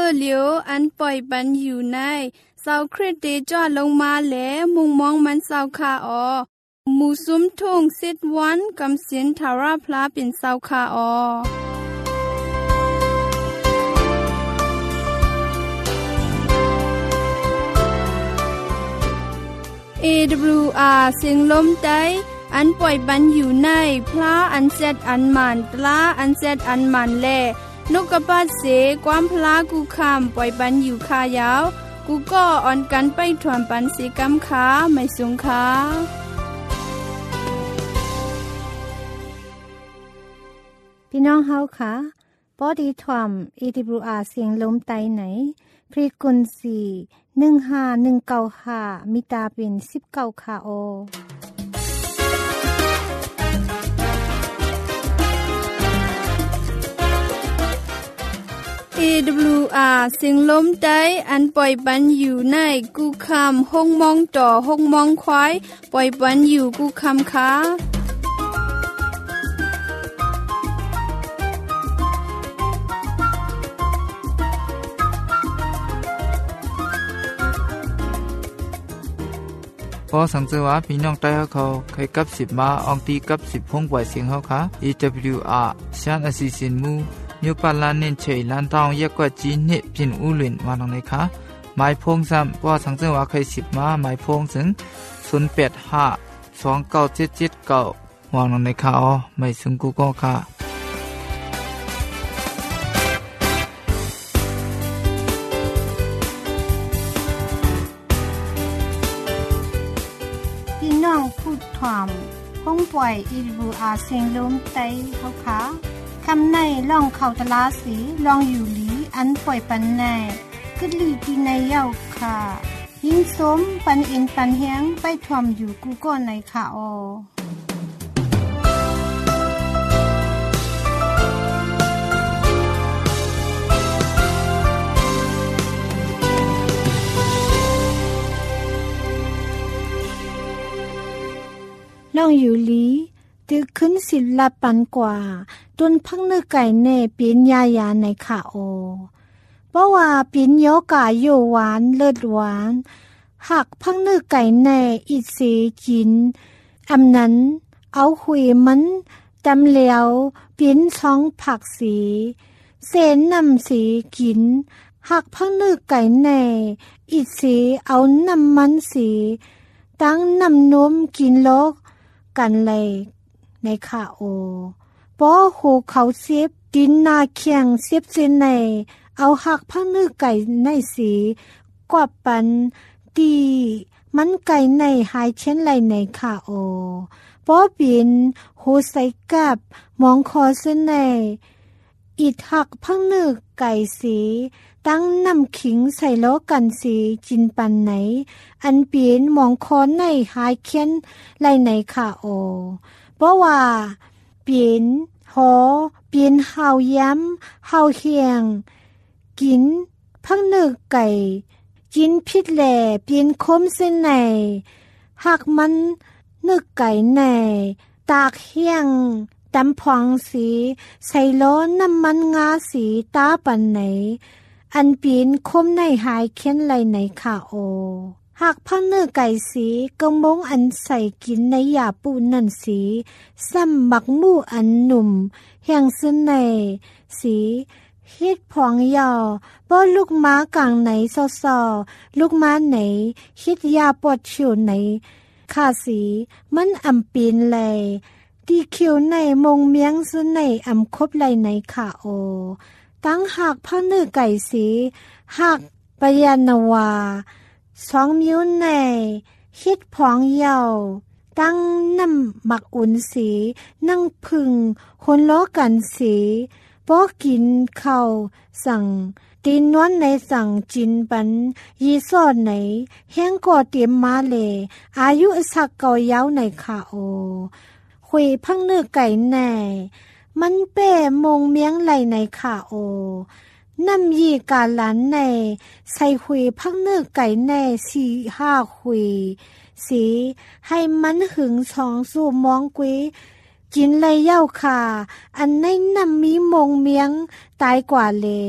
เลียวอันปล่อยปันอยู่ในเสาคริสเตจอดลงมาแลมุงมองมันเสาคาออหมู่ซุ้มทุ่งสิดวันกำสินทาราพลาเป็นเสาคาออAWR เสียงลมใต้อันปล่อยบันอยู่ในพระอันเซดอันมันตลาอันเซดอันมันแลนกกระปาดเสความพลากูคำปล่อยบันอยู่คายาวกูก็อ่อนกันไปถวนปันสีกำขาไม่สูงขาพี่น้องเฮาค่ะปอดีถวม AWR เสียงลมใต้ไหนพรีกุนสี15195มิตาเป็น19ค่ะโอ AWR เสียงลมใต้อันปล่อยปันอยู่ในกูคำห้องมองต่อห้องมองควายปล่อยปันอยู่กูคำค่ะพอสังเกตว่าพี่น้องใต้เขาเคยกับ10มาอองตีกับ10ห้องปล่อยเสียงเขาค่ะ AWR ชานอสิสินมูมิวปาลานินเฉยล้านทองเยอะกว่าจีนเนี่ยพินอุลินวานตรงไหนคะหมายพงซ้ำว่าสังเกตว่าเคย10มาหมายพงถึง08529779วางตรงไหนคะอ๋อไม่ถึงกูก็ค่ะพูดถามห้องป่วย AWR เสียงลมใต้เขาค่ะคำในล่องเขาตลาสีลองอยู่หลีอันป่วยปันแน่กึดลีปีในเย้าค่ะยิ่งสมปันอินปันแฮงไปถวมอยู่กูก็ในค่ะอลองอยู่ลีตึกขึ้นศิลปันกว่าต้นพักเนื้อไก่แน่เปลี่ยนยายาในขาโอเพราะว่าเปลี่ยนโยกาโยหวานเลิศหวานหักพักเนื้อไก่แน่อิเสจินอำนั้นเอาหุยมันจำเหลียวเปลี่ยนช่องผักสีเสนนำสีกินหักพักเนื้อไก่แน่อิเสเอาน้ำมันสีตั้งน้ำนมกินโลกกันเลยในขาโอปอหูเขาเสียบดินนาเคียงเสียบเสนในเอาหักพักเนื้อไก่ในสีกว่าปันตีมันไก่ในหายเช่นไรในขาโอปอบินหูใส่กับมองคอเส้นในอิดหักพักเนื้อไก่สีตั้งน้ำขิงใส่ล้อกันสีจินปันไหนอันเปลี่ยนมองคอในหายเคียนไรในขาโอเพราะว่าเปลี่ยนหอเปลี่ยนเฮาย้ำเฮาเฮียงกินพักเนื้อไก่กินพิษแหล่เปลี่ยนคมเส้นในหักมันเนื้อไก่ในตากเฮียงตำพองสีใส่ล้อน้ำมันงาสีตาปันไหนอันเปลี่ยนคมในหายเคียนไรในขาโอหากพักเนื้อไก่สีกระมงอันใส่กินในยาปูนั่นสีซ้ำบักมู่อันหนุ่มแห่งซึ่งในสีฮิดพองยาวป้อลูกม้ากลางไหนซอลูกม้าไหนฮิดยาปวดฉิวไหนข้าสีมันอำปีนเลยตีคิวในมงเมียงซึ่งในอำคบไรในขาโอตั้งหักพักเนื้อไก่สีหักปยานาวา2 นิ้วในฮิดพองเยาตั้งน้ำหมักอุ่นสีนั่งพึ่งคนล้อกันสีปอกินข้าวสั่งตีนนวลในสั่งจินปันยีซอดไหนแห้งก่อเตรียมมาเลอายุสักเก่ายาวในขาโอคุยพังเนื้อไก่แน่มันเป้มงเมียงไหลในขาโอน้ำยีกาหลานในใส่หุยพักเนื้อไก่แน่4-5 หุยสีให้มันหึง2 สู่มองกุยกินเลยเย้าค่ะอันในน้ำมีมงเมียงตายกว่าเลเป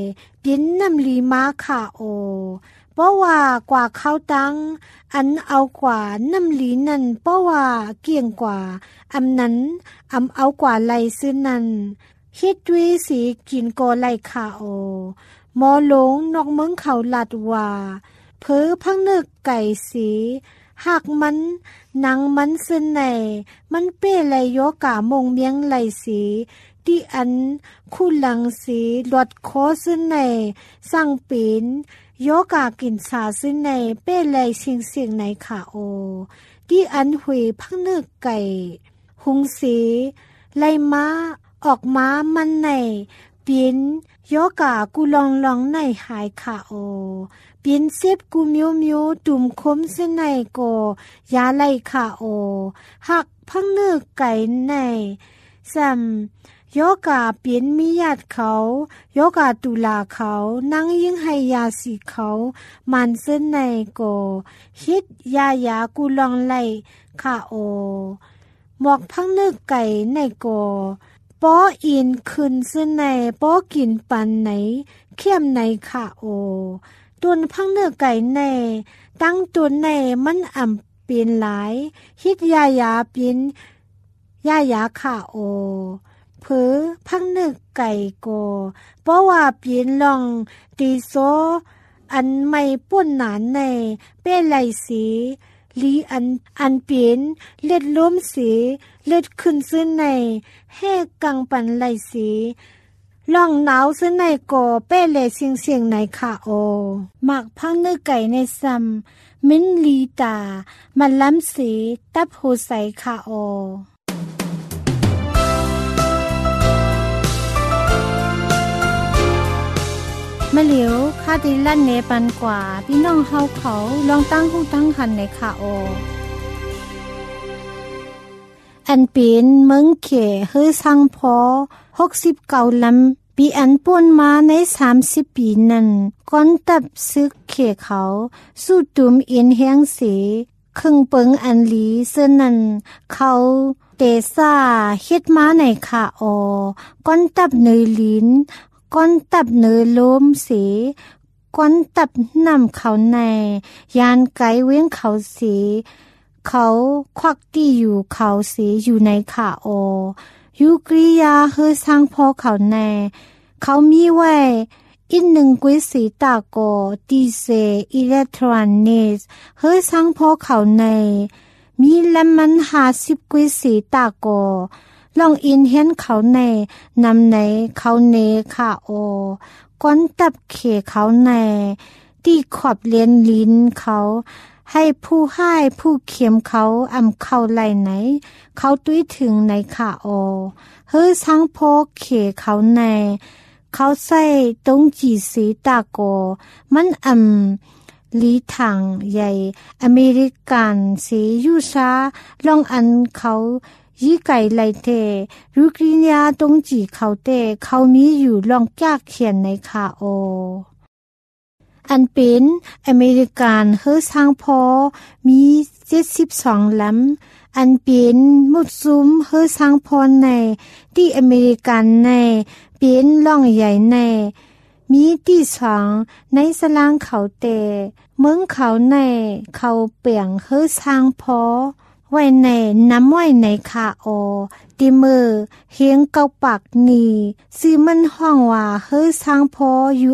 เป็นน้ำลีมาค่ะโอเพราะว่ากว่าเขาตังอันเอากว่าน้ำลีนั่นเพราะว่าเกี่ยงกว่าอำนั้นเอากว่าไหลซื้อนั่นเฮ็ดด้วยสีกินก็ไหลค่ะโอหมอหลงนอกเมืองเขาลัดว่าเผอพังเนึกไก่สีหากมันหนังมันซึนไหนมันเป้ไหลโยกามงเมียงไหลสีที่อันคู่หลังสีหลอดคอซึนไหนสั่งปีนโยกากินสาซึนไหนเป้ไหลเสียงไหนค่ะโอที่อันหุยพังเนึกไก่หุงสีไหลม้าออกม้ามันไหนปีนโยกากูลองในหายค่ะโอเปลี่ยนเซฟกูมิวตุ่มคมเส้นในโกยาไลค่ะโอหักพังเนื้อไก่ในซ้ำโยกาเปลี่ยนมีญาติเขาโยกาตุลาเขานั่งยิ่งให้ยาสีเขามันเส้นในโกฮิตยากูลองไลค่ะโอหมอกพังเนื้อไก่ในโกป้ออินขึ้นซึ่งในป้อกินปันไหนเข้มในค่ะโอตุนพังเนื้อไก่ในตั้งตุนในมันอ่ำเปลี่ยนหลายฮิตยาเปลี่ยนยาค่ะโอเผอพังเนื้อไก่โกเพราะว่าเปลี่ยนลองตีโซอันไม่ป่นหนานในเป้ไหลสีลีอันเปลี่ยนเลือดล้มสีเลือดขึ้นซึ่งในแห่กังปันไหลสีล่องหนาวซึ่งในก่อเป้เล่เสียงในค่ะโอหมักพังเนื้อไก่ในซ้ำมิ้นลีตามันล้ำสีตับโหใสค่ะโอมะเหลียวคาดิลั่นเนปันกว่าพี่น้องเฮาเขาลองตั้งหูตั้งหันในค่ะโออันเป็นเมืองเขเฮือสังพอ69ลำปีอันป่นมาใน30ปีนั้นก่อนตับซึกเขเขาสู้ตุ่มเอ็นแห้งเสครึ่งเปิงอันลีเสื้อนั้นเขาเตซ่าเฮ็ดมาในค่ะโอก่อนตับเนยลิ้นก้อนตับเนื้อล้มเสีก้อนตับนำเขาในยานไกเว้งเขาเสีเขาควักที่อยู่เขาเสีอยู่ในขาโอยุกริยาเฮอสร้างพอเขาในเขามีไว้อีกหนึ่งกุยสีตาโกดีเซอิเล็กทรอนิกส์เฮอสร้างพอเขาในมีละมัน50กุยสีตาโกลองอินเห็นเขาในนำในเขาเนค่ะโอก้อนตับเขเขาในที่ขอบเลียนลิ้นเขาให้ผู้ให้ผู้เข็มเขาเข้าไหลไหนเขาตุ้ยถึงในค่ะโอเฮ้อสังโพเขเขาในเขาใส่ตรงจีสีตาโกมันลีถังใหญ่อเมริกันสียูชาลองอันเขายี่ไก่ไหลเตรุกริญญาตรงจีเขาเตเขามีอยู่ลองจากเขียนในค่ะโออันเป็นอเมริกันเฮอสร้างพอมี72ลำอันเป็นมุดซุมเฮอสร้างพอในที่อเมริกันในเป็นล่องใหญ่ในมีที่2ในสลางเขาเตเมืองเขาในเขาเปียงเฮอสร้างพอไว้ในน้ำไว้ในค่ะโอติมือเฮียงเกาปักนีซื้อมันห้องว่าเฮอสร้างพอ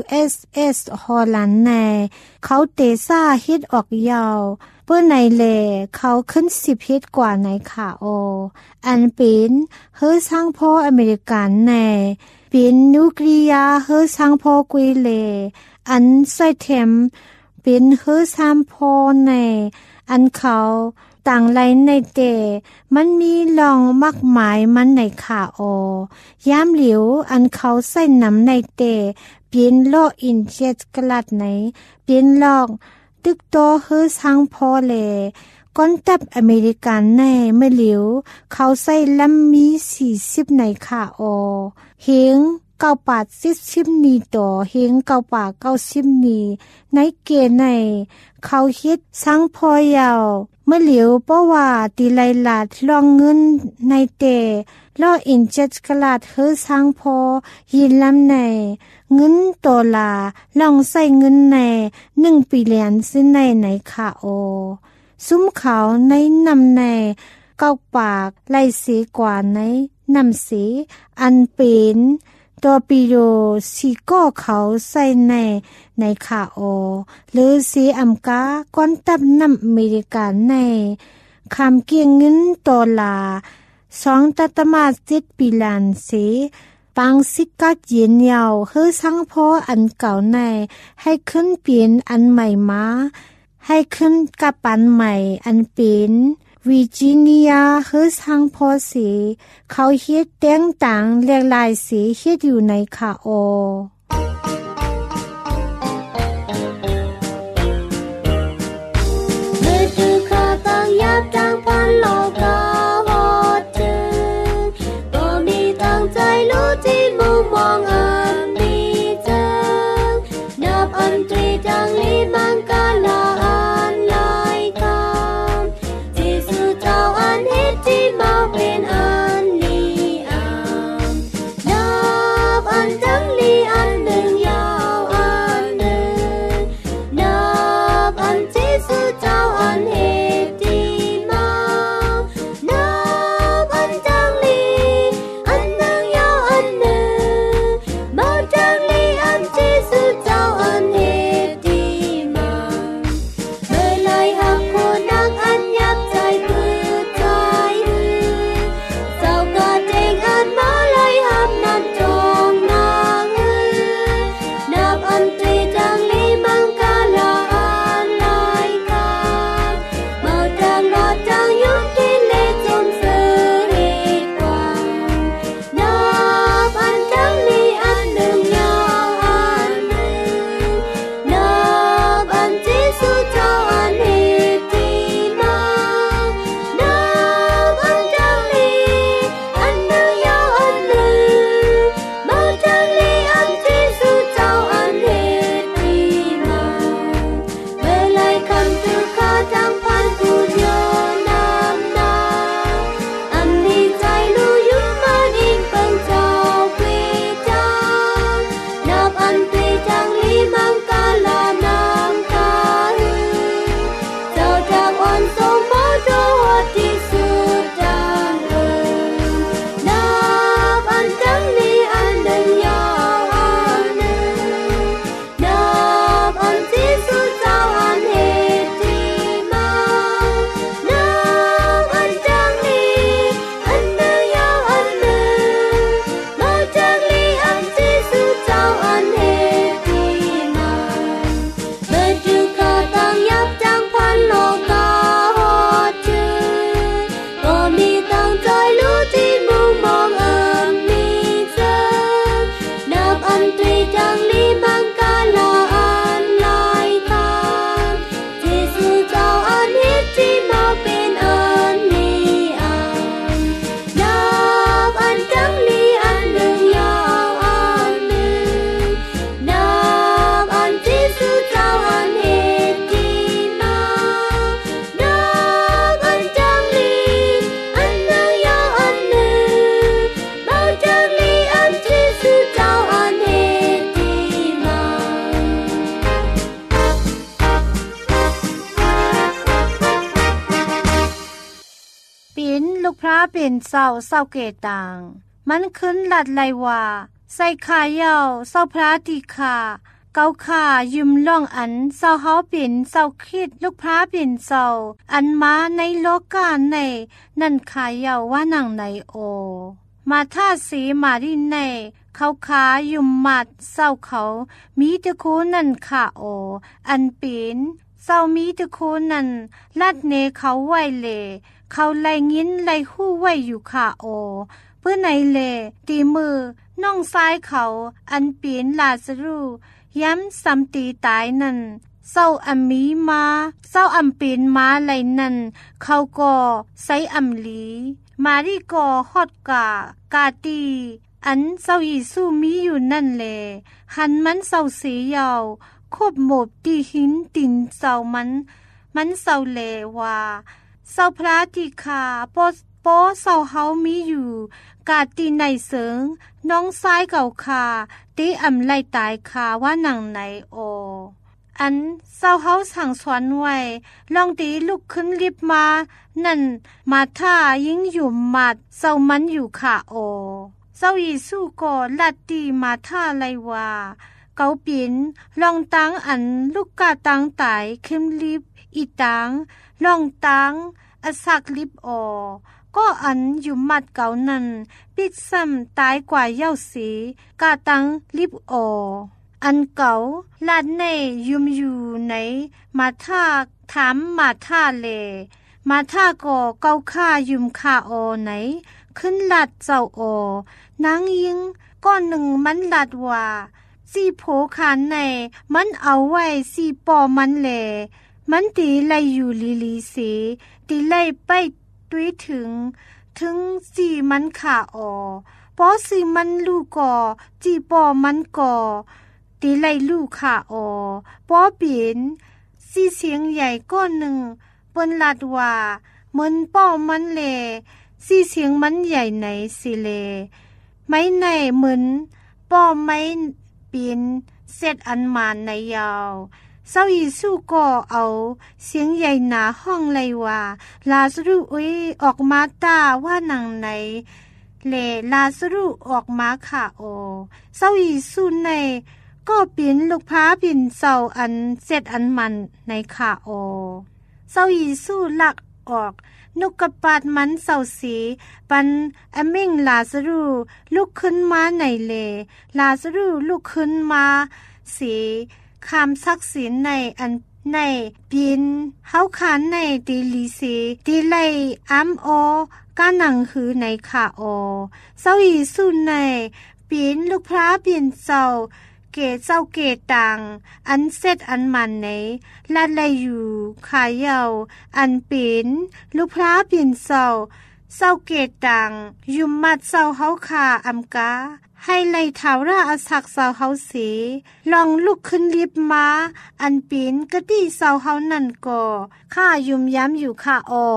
USS ฮอลแลนด์ในเขาเตซ่าฮิตออกยาวเพื่อในแลเขาขึ้น10ฮิตกว่าในค่ะโออันเป็นเฮอสร้างพออเมริกันในเป็นนิวเคลียร์เฮอสร้างพอกุยเลอันใส่เทมเป็นเฮอสร้างพอในอันเขาต่างไรในเตมันมีลองมากมายมันในขาโอยามเหลียวอันเขาใส่น้ำในเตเปลี่ยนลอกอินเจ็ดกลัดไหนเปลี่ยนลอกตึกโตเฮอสังพอเลก้อนตับอเมริกันในเมื่อเหลียวเขาใส่ลำมี40ในขาโอเฮง9 บาท10นีต่อเฮง9 บาท90นีในเกในเขาฮิตสังพอยาวมมื่อเหลียวเพราะว่าตีไลลาดลองเงินในเตล่ออินเจ็ดกลาดเฮือสังพอยินลำในเงินโตลาลองใส่เงินใน1 ปีเหรียญสิ้นในค่ะโอซุ้มเขาในนำในเก้าปากไล่สีกว่าในนำสีอันเป็นตัวปีโดสีก็เขาใส่ในค่ะโอหรือสีอัมกาก้อนตับน้ำอเมริกันในคำเกียงเงินโตลา2.7 ปีล้านสีปังสิกัดเย็นยาวเฮือสังพออันเก่าในให้ขึ้นเปลี่ยนอันใหม่มาให้ขึ้นกับอันใหม่อันเป็นวิจิเนียเฮือสังพอสีเขาเฮ็ดแตงต่างเรียกลายสีเฮ็ดอยู่ในคาโอเมื่อถือข้าตั้งยับจังพันโลกาที่มุมมองอันดีจังนับอันตรีจังลีมังกาลาอันลายคำที่สุดเจ้าอันเฮ็ดที่มาเป็นอันลีอันนับอันจังลีอันหนึ่งยาวอันหนึ่งนับอันที่สุดเจ้าอันเฮ็ดที่มานับอันจังลีอันหนึ่งยาวอันหนึ่งมาจังลีอันที่สุดเจ้าอันเฮ็ดที่มาเมื่อไรหักคนนักอันยับใจพื้นใจเจ้ากาเจงอันมาไรหับนัดจองนางนับอันตรีจังลีมังกาลาอันลายคำมาจังรอจังยุดกินเลจมเสือเหตุกว่านับอันจังลีอันหนึ่งยาวอันหนึ่งนับอันที่สุดเจ้าอันเหตุที่มานับอันจังลีอันหนึ่งยาวอันหนึ่งมาจังลีอันที่สุดเจ้าอันเหตุที่มาเมื่อไรคำถือข้าจังพันผู้เดียวนำนาอันดีใจรู้อยู่มันอิงเปิงเจ้าปีจังนับอันปีจังลีมังกาลานำกาเจ้าจากอ่อนสมมาโจหัวที่สุดจังนับอันจังลีอันหนึ่งยาวอันหนึ่งนับอันที่สุดเจ้าอันเหตุที่มานับอันจังลีอันหนึ่งยาวอันหนึ่งมาจังลีอันที่สุดเจ้าอันเหตุที่มาเมื่อจุกาตั้งยับจังพันโลกาหอดจือก็มีตั้งใจรู้ที่มุมมองอันมีเจอนับอันตรีจังลีมังกาลาอันลายคำที่สุดเจ้าอันเฮ็ดที่มาเป็นอันลีอันนับอันจังลีอันหนึ่งยาวอันหนึ่งนับอันที่สุดเจ้าอันเหตุที่มานับอันจังลีอันหนึ่งยาวอันหนึ่งมาจังลีอันที่สุดเจ้าอันเหตุที่มาปิ่นลูกพระเป็นเศร้าเกตังมันขึ้นหลัดไลว่าใส่ขายาวเศร้าพระติขาเกาขายืมล่องอันเศร้าเฮาเป็นเศร้าคิดลูกพระเป็นเศร้าอันมาในโลกาในนั่นขายาวว่านังในโอมาท่าสีมาดินในเขาขายุมมัดเศร้าเขามีตะโคนั่นขาโออันเป็นเศร้ามีตะโคนั่นลัดเนเขาไว้เลเขาไล่งินไล่หู้ไว้อยู่ค่ะโอเพื่อในเลตีมือน้องซ้ายเขาอันเปลี่ยนลาซารูย้ำซ้ำตีตายนั่นเศร้าอัมมีมาเศร้าอัมเปลี่ยนมาไล่นั่นเขาก็ใส่อัมลีมารีก็ฮอดกาตีอันเศร้าอีสู้มีอยู่นั่นแลหันมันเศร้าเสียยาวคบหมบตีหินตินเศร้ามันมันเศร้าเลว่าเศร้าพระติคาโปเศร้าเฮามีอยู่กาตีในเสิงน้องซ้ายเก่าคาตีอำไล่ตายคาว่าหนังไหนโออันเศร้าเฮาสั่งสอนไว้ลองตีลุกขึ้นรีบมานั่นมาท่ายิ่งอยู่มัดเศร้ามันอยู่ค่ะโอเศร้าเยซูก็ลัดตีมาท่าไลว่าเกาปินลองตังอันลูกกาตังตายเข้มรีบอีตังลองตังอสักลิบออก็อันอยู่มัดเก่านั้นปิดซ้ำตายกว่าเย้าสีกาตังลิบอออันเก่าลาดในยุมอยู่ในมาท่าถามมาท่าเลมาท่าก็เกาค่ายุมค่าออไหนขึ้นลัดเจ้าออนางยิงก้อนหนึ่งมันลัดว่าสีโผขานในมันเอาไว้สีปอมันแหลมันตีไลอยู่ลีสีตีไลไปตุ้ยถึงสีมันขาออปอสีมันลูกก่อจีปอมันก่อตีไลลูกขาออปอเปลี่ยนสีเสียงใหญ่ก้อนหนึ่งบนลัดว่าเหมือนป้อมันแหลสีเสียงมันใหญ่ไหนสิเลไม้ในเหมือนป้อไม้ปีนเสร็จอันมานในยาวเศร้ายิสู้ก็เอาเสียงใหญ่หนาห้องเลยว่าลาซารุออกมาตาว่าหนังไหนเลลาซารุออกมาค่ะโอเศร้ายิสู้ในก็ปีนลูกพาปีนเศร้าอันเสร็จอันมันในค่ะโอเศร้ายิสู้ลักออกนกกระปาดมันเศร้าสีปันอเม่งลาซารุลุกขึ้นมาในเลลาซารุลุกขึ้นมาสีคำซักสินในอันในปีนเฮาขานในตีลีสีตีไลอัมโอกาหนังหือในขาโอเศร้าอีสุนในปีนลูกพระปีนเศร้าเกเจ้าเกตังอันเซตอันมันในลาดไลอยู่ขาเยาอันปีนลูกพระปีนเศร้าเกตังยุมมัดเศร้าเฮาขาอัมกาให้ไล่ถาวราอาศักเศร้าเฮาสีลองลุกขึ้นรีบมาอันปีนกะตี้เศร้าเฮานั่นก่อข้ายุมย้ำอยู่ข้าออ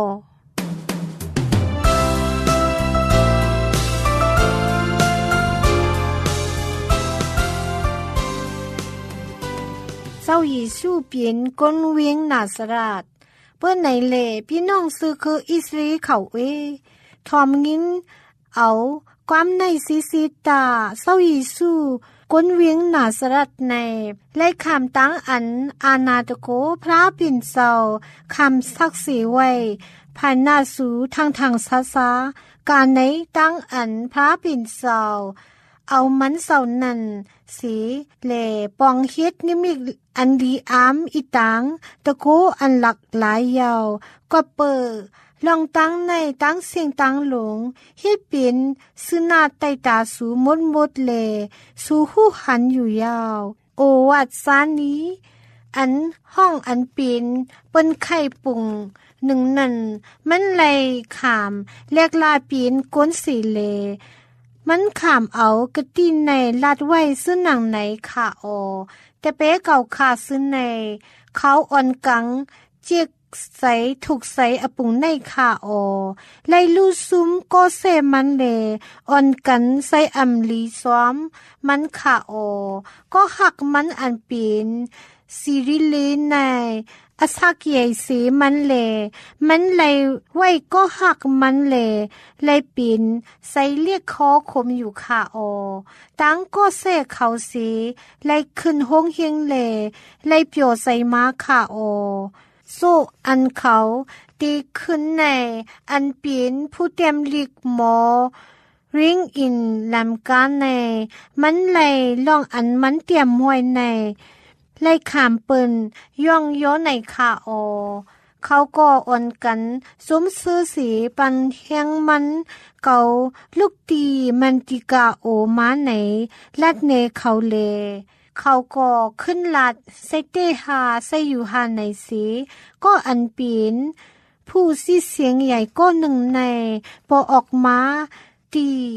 เศร้ายิสู้เปลี่ยนก้นเวียงนาสราดเปิ้นไหนเล่พี่น้องซื้อคืออิสราเอลเขาทอมงินเอาความในซีตาเศร้ายิสู้ก้นเวียงนาสราดในและคำตั้งอันอานาตโกพระปิ่นเศร้าคำศักดิ์ศรีไว้ภายหน้าสูทางซาการในตั้งอันพระปิ่นเศร้าเอามันเศร้านั่นสีแหล่ปองเฮ็ดนิมิกอันดีอามอีตังตะโกอันหลักหลายยาวก็เปิดลองตั้งในตั้งเสียงตั้งหลงเฮ็ดเป็นสุนาไตตาสูมดแลสู่หูหันอยู่ยาวโอวัดซานี้อันห้องอันเป็นเปิ้นไข่ปุ่งหนึ่งนั่นมันไหลขามเรียกลาปีนก้นสีเลมันขามเอากระตีนในลาดไว้ซึ่งหนังไหนขาออแต่เป๊เก่าขาซึ่งในเขาอ่อนกังเจียกใสถูกใสอปุงในขาออไล่ลู่ซุ้มก็เซมันเลอ่อนกันใส่อำลีซ้อมมันขาออก็หักมันอันปีนสิริเลในอาศักใหญ่สีมันเลมันไหลไว้ก็หักมันไหลปีนใส่เรียกคอคมอยู่ขาออตั้งก็เสกเขาสีไหลขึ้นห้องเฮียงไหลเปียวใส่ม้าขาออโซอันเขาตีขึ้นในอันปีนผู้เต็มลิกหมอริงอินลำกาในมันไหลล่องอันมันเตรียมห้วยในไล่ขามเปินย่องย้อในขาออเขาก็อ่อนกันสมซื้อสีปันแห้งมันเก่าลูกตีมันติกาโอมาไหนลัดเนเขาเลเขาก็ขึ้นลัดใส่เตหาใส่อยู่หาในสีก็อันปีนผู้ซีเสียงใหญ่ก็หนึ่งในพอออกมาตี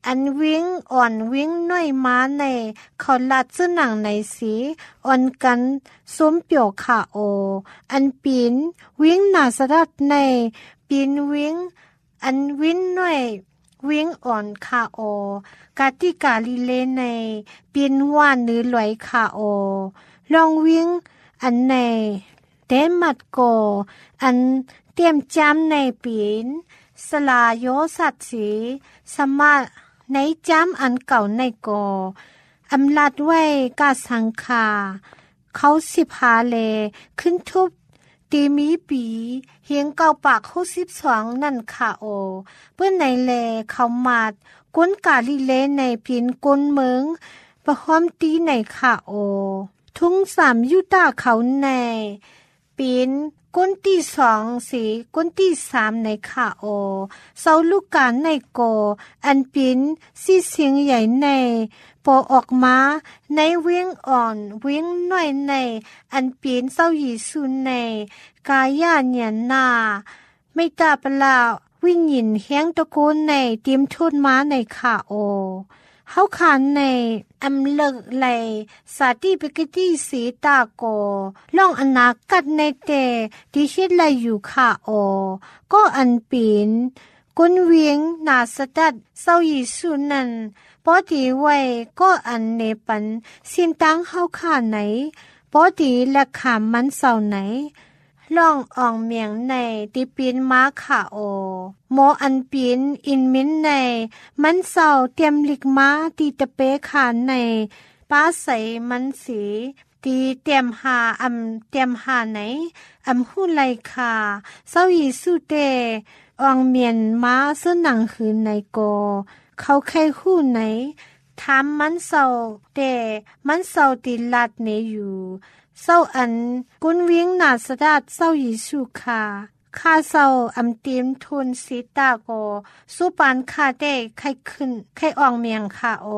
อันวิ่งอ่อนวิ่งน้อยม้าในเขาลัดซึ่งหนังในสีอ่อนกันส้มเปียวขาโออันปีนวิ่งหนาสดัดในปีนวิ่งอันวิ่งน้อยวิ่งอ่อนขาโอกาติกาลีเลในปีนว่านหรือหลอยขาโอลองวิ่งอันในเดมัดโกอันเตรียมจำในปีนสลาโยสัตสีสมาในจำอันเก่าในโกอำลาดไว้กาสังคาเขา10 หาเลขึ้นทุบตีมีปีเฮียงเก่าปากเขา12นั่นค่ะโอเพื่อนในแลเขามาดก้นกาลิเลในพินก้นเมืองประหอมตีในค่ะโอทุ่ง3ยุตาเขาในปีนก้นที่2สีก้นที่3ในค่ะโอเสาลูกกาในโกอันปินสีเสียงใหญ่ในพอออกมาในเวียงอ่อนเวียงน้อยในอันปินเสายีสุนในกายาเนียนนาไม่ตาปลาวิญญินเฮียงตะโกนในเตรียมทุนมาในค่ะโอเฮาขานในอำเลิกไหลสาธิปกติสีตาโกล่องอนากัดในเตที่เฮ็ดไหลอยู่ค่ะโอก็อันปีนกุนเวียงนาสดัดเศร้ายิสุนันปอดีไว้ก็อันเนปันสินตังเฮาขาไหนปอดีและขามมันเศร้าไหนล่องอ่องเมียงในที่ปีนม้าขาโอโมอันปีนอินมินในมันเศร้าเตรียมลิกม้าที่ตะเปขาในป้าใสมันสีตีเตรียมหาเตรียมหาไหนหูไลคาเศร้ายีสุเตอ่องเมียนม้าเสื้อหนังหืนในโกเขาใครคู่ไหนถามมันเศร้าแต่มันเศร้าตีลัดเนอยู่เศร้าอันกุนเวียงนาสดัดเศร้ายิสุคาข้าเศร้าเตรียมทุนสีตาโกสุปานคาได้ใครขึ้นใครอ่องเมียงคาโอ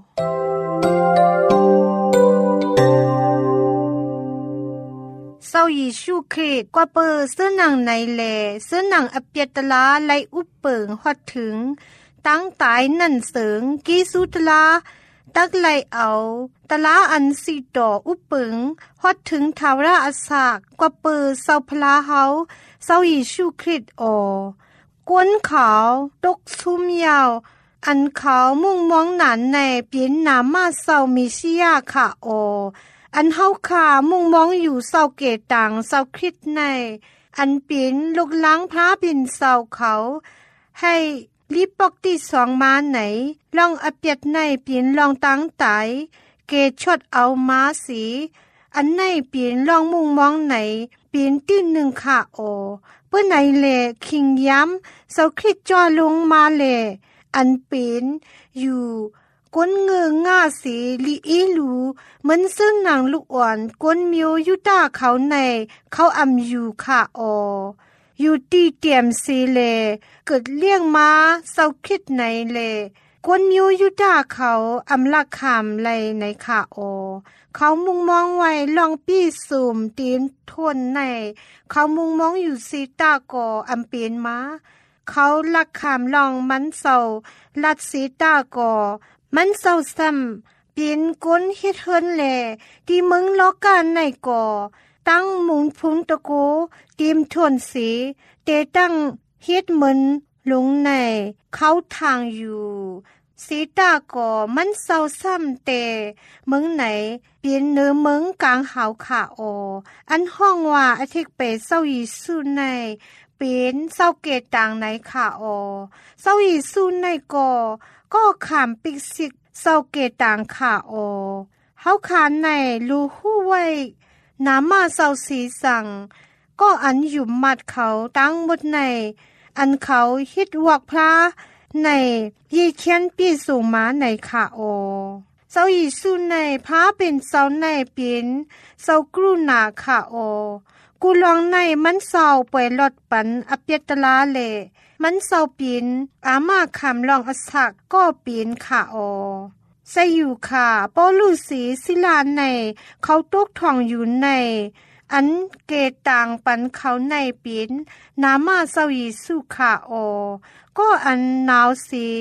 เศร้ายิสุคริสกว่าเปิดเสื้อหนังในแลเสื้อหนังอเปียตลาไลอุปเปิงฮอดถึงตั้งตายนั่นเสิงกีสุตลาตักไลเอาตะลาอันสีดออุปึงฮอดถึงทาวราอาสากกว่าเปิดเศร้าพลาเฮาเศร้ายิสุคริสกวนขาวตกซุ่มยาวอันขาวมุ่งมองหนานในเปลี่ยนนามาเศร้ามิชิยาค่ะอันเฮาขามุ่งมองอยู่เศร้าเกตังเศร้าคริสในอันเปลี่ยนลูกล้างพระบินเศร้าเขาให้รีบปอกที่2มาไหนลองอเปียดในเปลี่ยนลองตั้งไตเกชดเอามาสีอันในเปลี่ยนลองมุ่งมองไหนเปลี่ยนที่1ค่ะเพื่อไหนแลคิงย้ำเศร้าคริสจอลงมาแลอันเปลี่ยนอยู่ก้นเงือง่าสีลีอีลูเหมือนซึ่งนางลูกอ่อนก้นมิวยุตาเขาในเขาอยู่ค่ะอยู่ที่เตรียมสีเลเกิดเลี้ยงมาเศร้าคิดในเลกวนมิวยุดาเขาลักขามไลในค่ะเขามุงมองไว้ลองปี้สูมตีนทวนในเขามุงมองอยู่สีตาโกเปลี่ยนมาเขาลักขามลองมันเศร้าลัดสีตาโกมันเศร้าซ้ำเปลี่ยนก้นเฮ็ดเฮินแลที่มึงล้อกันในก่อตั้งมุงพุงตะโกเตรียมทวนสีเตตั้งเฮ็ดเหมือนลงในเขาทางอยู่สีตาก่อมันเศร้าซ้ำเตมึงไหนเปลี่ยนเนื้อมึงกลางหาวขาอันห้องว่าอธิกเปเศร้ายิสุในเปลี่ยนเศร้าเกตังในขาเศร้ายิสุในก็ขามปิกสิกเศร้าเกตังขาเฮาขานในรู้ฮู้ไว้น้ำมาเศร้าสีสั่งก็อันอยู่มัดเขาตั้งหมดในอันเขาฮิดวักพระในยี่เขียนปีสูงมาในค่ะเศร้ายิสุในพระเป็นเศร้าในเปลี่ยนเศร้ากรุณาค่ะกูลองในมันเศร้าป่วยลดปันอเปียตลาเลมันเศร้าเปลี่ยนอามาคำลองอสักก็เปลี่ยนค่ะใส่อยู่ค่ะปอลูสีศิลาในเขาตกทองอยู่ในอันเกต่างปันเขาในปีนนามาเศร้ายิสุค่ะก็อันหนาวสี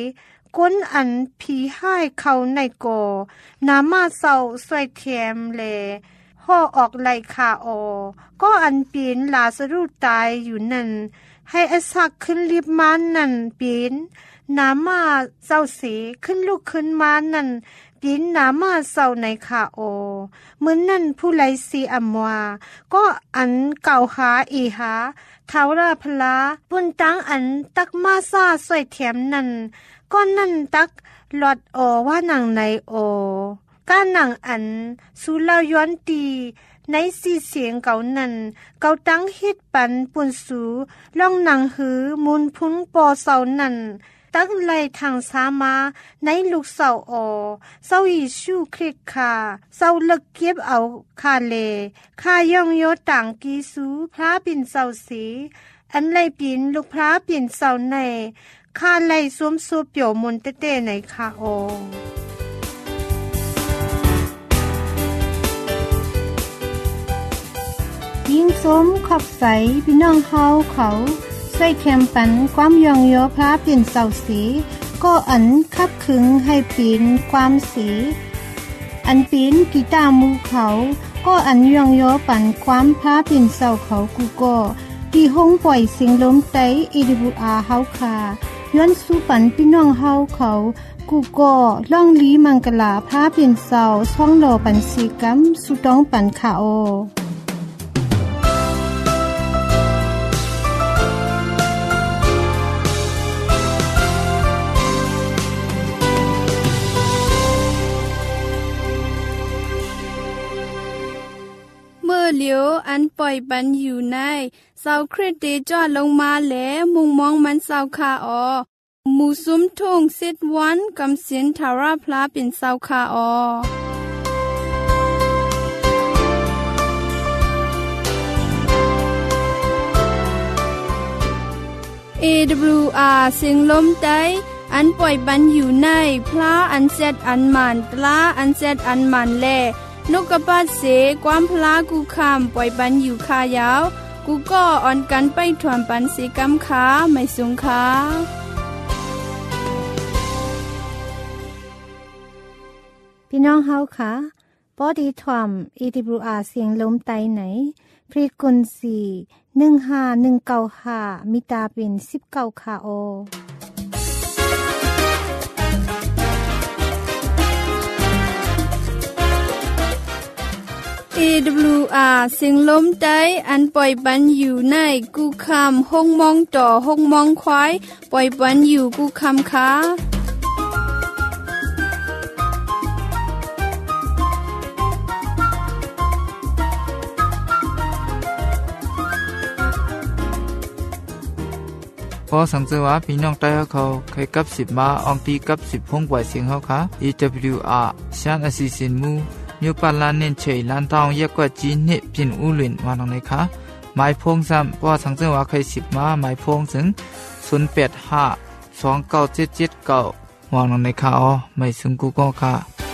ก้นอันผีให้เขาในโกนามาเศร้าสวยเทียมเลห่อออกไหลขาออก็อันปีนลาสรูตายอยู่นั่นให้อสักขึ้นรีบมานั่นปีนนามาเศร้าสีขึ้นลูกขึ้นมานั่นปีนนามาเศร้าในขาออเหมือนนั่นผู้ไลสีอัมวาก็อันเก่าหาอีหาทาวราพลาปุนตังอันตักมาซาสวยเทียมนั่นก็นั่นตักหลอดอว่าหนังในโอก้าหนังอันสุลาย้อนตีในสีเสียงเก่านั้นเก่าตั้งฮิตปันปุนสูล่องหนังหือมุนพุ้งปอเสานั้นตั้งไล่ทางสามาในลูกเสาอเสายิชูคริกคาเสาเลิกเก็บเอาคาเลคายองโยต่างกีสูพระปิ่นเสาสีอันไล่ปิ่นลูกพระปิ่นเสาในคาไล่สวมสูบเปี่ยวมนเตๆในคาโอยิ่งสมขอบใสพี่น้องเฮาเขาใส่แคมปันความยองโยพระเปลี่ยนเสาสีก็อันคับขึงให้ปีนความสีอันปีนกีตาร์มูเขาก็อันยองโยปันความพระเปลี่ยนเสาเขากูก็ที่ห้องปล่อยเสียงลมไตAWRเฮาคาย้อนสู่ปันพี่น้องเฮาเขากูก็ล่องลีมังกลาพระเปลี่ยนเสาช่องหล่อปันสีกัมสุต้องปันขาโอเหลียวอันปล่อยปันอยู่ในเสาคริสต์จอดลงมาแล้วมุงมองมันเสาคาออหมู่ซุ้มทุ่งสิดวันกำสินทาราพลาเป็นเสาคาออAWR เสียงลมใต้อันปล่อยปันอยู่ในพระอันเซดอันมันตลาอันเซดอันมันแลนกกระปาเสความพลากูคำปล่อยปันอยู่คายาวกูก็อ่อนกันไปถวมปันสีกำขาไม่สูงขาพี่น้องเฮาค่ะปอดีถวม AWR เสียงลมไตไหนฟรีกวนซี15195มิตาเป็น19ค่ะโอ AWR เสียงลมใต้อันปล่อยปันอยู่ในกูคำห้องมองต่อห้องมองควายปล่อยปันอยู่กูคำค้าพอสังเกตว่าพี่น้องใต้เขาเคยกับ10มาอองตีกับ10ห้องปล่อยเสียงเฮาค่ะ AWR ชานอซิสินมูမြို့ပတ်လန်းနဲ့ချေလန်းတောင်ရက်ကွက်ကြီးနှစ်ပြင်ဦးလွင်ဝါနောင်နေခါမိုင်ဖုံးစံပွားဆောင်စံဝါခိုင်10မှာမိုင်ဖုံးစံ085 297779ဝါနောင်နေခါအောမိုင်စံကူကောခါ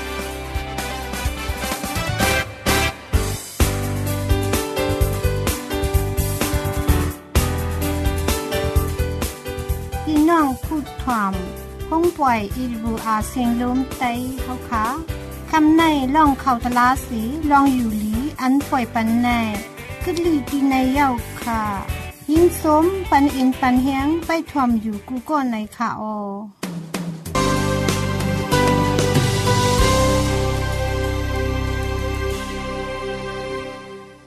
พี่น้องพูดความห้องปล่อยAWRเสียงลมไต้เฮาค่ะคำในล่องเขาทลาสีลองอยู่หลีอันปล่อยปันในคือลีดีในเย้าค่ะยิ่งสมปันอินปันเฮียงไปทวมอยู่กูก็ในค่ะอ